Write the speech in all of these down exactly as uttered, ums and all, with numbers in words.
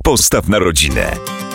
Postaw na rodzinę.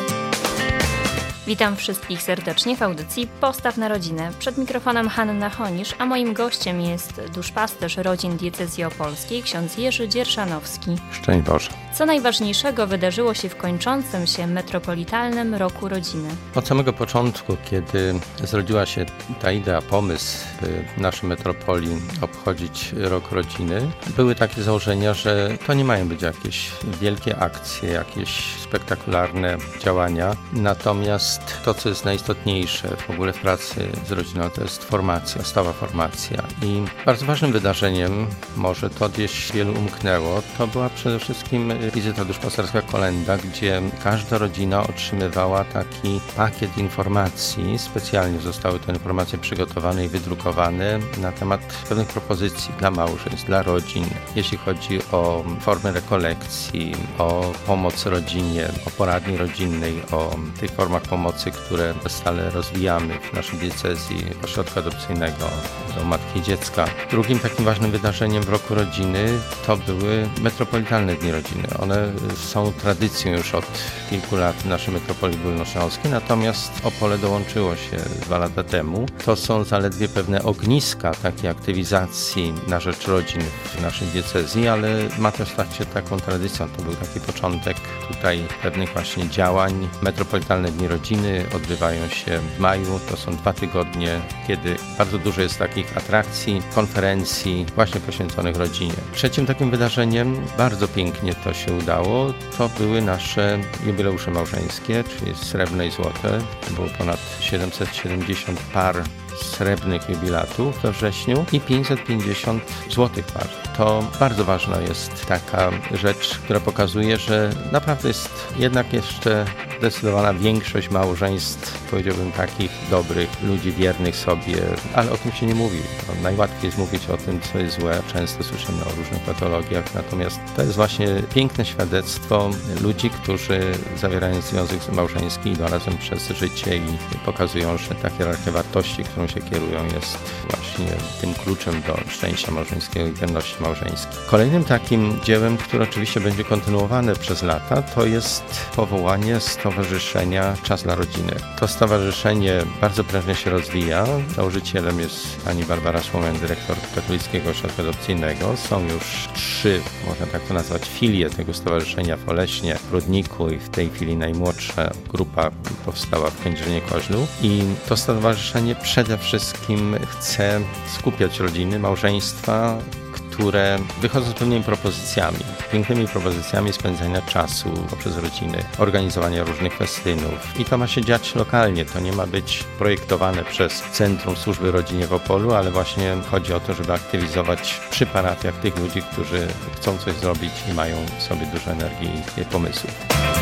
Witam wszystkich serdecznie w audycji Postaw na rodzinę. Przed mikrofonem Hanna Honisz, a moim gościem jest duszpasterz rodzin diecezji opolskiej, ksiądz Jerzy Dzierszanowski. Szczęść Boże. Co najważniejszego wydarzyło się w kończącym się metropolitalnym roku rodziny? Od samego początku, kiedy zrodziła się ta idea, pomysł, by w naszej metropolii obchodzić rok rodziny, były takie założenia, że to nie mają być jakieś wielkie akcje, jakieś spektakularne działania, natomiast to, co jest najistotniejsze w ogóle w pracy z rodziną, to jest formacja, stała formacja. I bardzo ważnym wydarzeniem, może to gdzieś wielu umknęło, to była przede wszystkim wizyta duszpasterska Kolenda, gdzie każda rodzina otrzymywała taki pakiet informacji. Specjalnie zostały te informacje przygotowane i wydrukowane na temat pewnych propozycji dla małżeństw, dla rodzin, jeśli chodzi o formę rekolekcji, o pomoc rodzinie, o poradni rodzinnej, o tych formach pomocy, które stale rozwijamy w naszej diecezji, ośrodka adopcyjnego do Matki i Dziecka. Drugim takim ważnym wydarzeniem w roku rodziny to były metropolitalne dni rodziny. One są tradycją już od kilku lat w naszej metropolii górnośląskiej, natomiast Opole dołączyło się dwa lata temu. To są zaledwie pewne ogniska takiej aktywizacji na rzecz rodzin w naszej diecezji, ale ma też stać się taką tradycją. To był taki początek tutaj pewnych właśnie działań. Metropolitalne dni rodziny odbywają się w maju. To są dwa tygodnie, kiedy bardzo dużo jest takich atrakcji, konferencji właśnie poświęconych rodzinie. Trzecim takim wydarzeniem, bardzo pięknie to się udało, to były nasze jubileusze małżeńskie, czyli srebrne i złote. Było ponad siedemset siedemdziesiąt par srebrnych jubilatów we wrześniu i pięćset pięćdziesiąt złotych par. To bardzo ważna jest taka rzecz, która pokazuje, że naprawdę jest jednak jeszcze zdecydowana większość małżeństw, powiedziałbym takich dobrych, ludzi wiernych sobie, ale o tym się nie mówi. No, najłatwiej jest mówić o tym, co jest złe. Często słyszymy o różnych patologiach, natomiast to jest właśnie piękne świadectwo ludzi, którzy zawierają związek małżeński, idą razem przez życie i pokazują, że ta hierarchia wartości, którą się kierują, jest właśnie tym kluczem do szczęścia małżeńskiego i wierności małżeńskiej. Kolejnym takim dziełem, które oczywiście będzie kontynuowane przez lata, to jest powołanie Stowarzyszenia Czas dla Rodziny. To stowarzyszenie bardzo prężnie się rozwija. Założycielem jest pani Barbara Słomian, dyrektor Katolickiego Ośrodka Adopcyjnego. Są już trzy, można tak to nazwać, filie tego stowarzyszenia w Oleśnie, w Rudniku i w tej chwili najmłodsza grupa powstała w Kędzierzynie-Koźlu. I to stowarzyszenie przede wszystkim chce skupiać rodziny, małżeństwa, które wychodzą z pewnymi propozycjami, pięknymi propozycjami spędzania czasu poprzez rodziny, organizowania różnych festynów. I to ma się dziać lokalnie, to nie ma być projektowane przez Centrum Służby Rodzinie w Opolu, ale właśnie chodzi o to, żeby aktywizować przy parafiach tych ludzi, którzy chcą coś zrobić i mają w sobie dużo energii i pomysłów.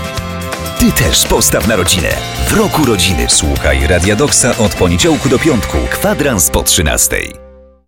Ty też postaw na rodzinę. W roku rodziny słuchaj Radia Doksa od poniedziałku do piątku, kwadrans po trzynastej.